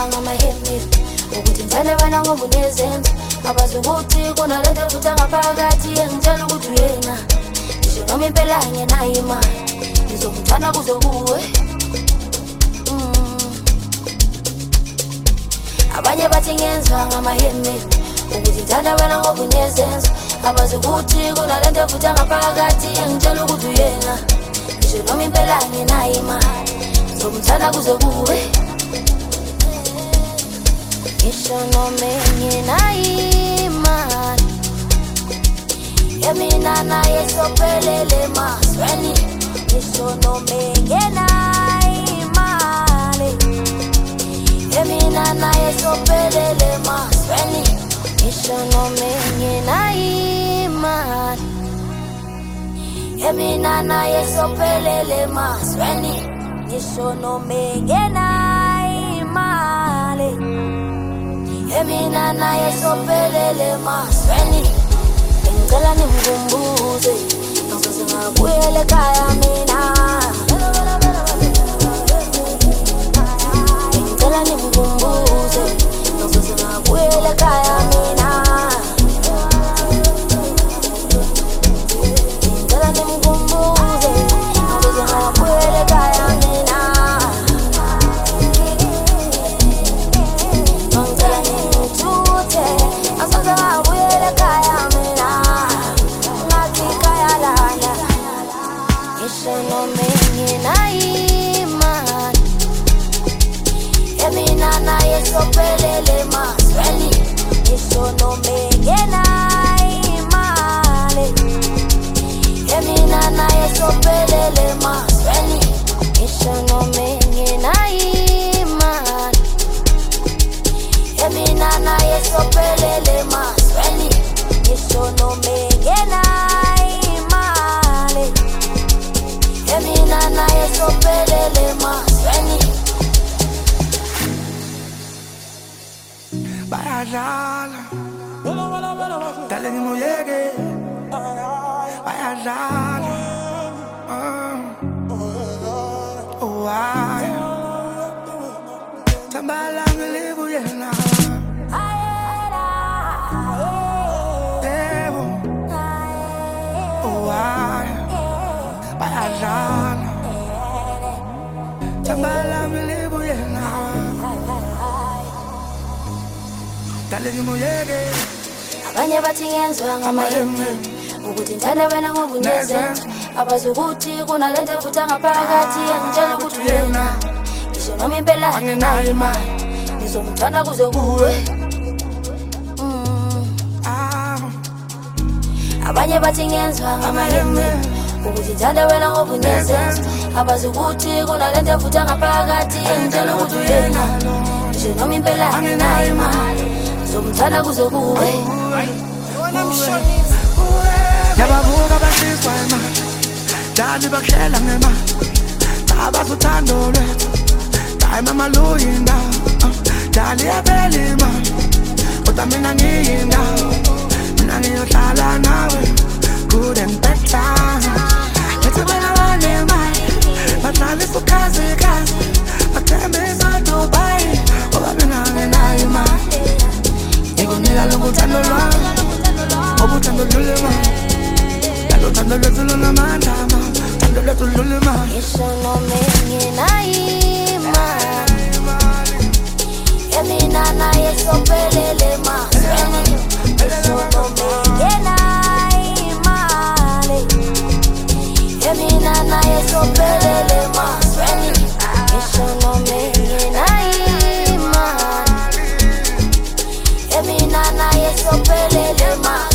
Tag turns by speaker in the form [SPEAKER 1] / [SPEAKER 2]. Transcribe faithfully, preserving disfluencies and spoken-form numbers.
[SPEAKER 1] bathingenza ngamahemi ukuthi ngithanda wena ngoba unezenzo abazi ukuthi kunalento futhi ngaphakathi engitshela ukuthi uyena ngisho noma impela angenayo imali ngizomthanda kuze kuwe. Abanye bathingenza ngamahemi ukuthi ngithanda wena ngoba unezenzo abazi ukuthi kunalento futhi ngaphakathi engitshela ukuthi uyena ngisho noma impela angenayo imali ngizomthanda kuze kuwe. Ngisho noma engenayo imali yemina naye sophelele masweni. Ngisho noma engenayo imali yemina naye sophelele masweni. Ngisho noma engenayo imali yemina naye sophelele masweni. Ngisho noma engenayo imali yemina naye sophelele masweni. Ngicela nimkhumbuze ngizoze ngabuyela ekhaya mina. Ngicela nimkhumbuze ngizoze ngabuyela ekhaya mina. Ngicela nimkhumbuze ngizoze ngabuyela ekhaya mina. Ngicela nimthuthe ngizoze ngabuyela ekhaya mina. Ngathi ekhaya lana ngisho noma engenayo imali yemina naye sophelele masweni. Ngisho noma engenayo imali yemina naye sophelele masweni. Ngisho noma engenayo imali yemina naye sophelele masweni. Ngisho noma engenayo imali yemina naye sophelele masweni.
[SPEAKER 2] Bayadlala dale ngimuyeke bayadlala oh why tambala ngilibu yena debo oh why bayadlala tambala ngilibu yena dale ngimuyeke.
[SPEAKER 1] Abanye bathingenza ngamahemi ukuthi ngithanda wena ngoba unezenzo abazi ukuthi kunalento futhi ngaphakathi engitshela ukuthi uyena ngisho noma impela angenayo imali ngizomthanda kuze kuwe. Abanye bathingenza ngamahemi ukuthi ngithanda wena ngoba unezenzo abazi ukuthi kunalento futhi ngaphakathi engitshela ukuthi uyena ngisho noma impela angenayo imali ngizomthanda kuze kuwe.
[SPEAKER 2] Yababuka basizwa imali dali bakuhlela ngemali abazi uthando lwethu hayi mama luyindawo dali yaphela imali kodwa mina ngiyindawo mina ngiyohlala nawe good and bad times. Ngithi wena wanemali badlalisa ukhazikhazi bathembisa Dubai ngoba mina ngenayo imali. Ngikunika lokuthando lwami obuthando lulema lothando lwethu lunamandla thando lwethu lulema.
[SPEAKER 1] Ngisho noma engenayo imali yemina naye sophelele masweni. Ngisho noma engenayo imali yemina naye sophelele masweni. Ngisho noma engenayo imali yemina naye sophelele masweni.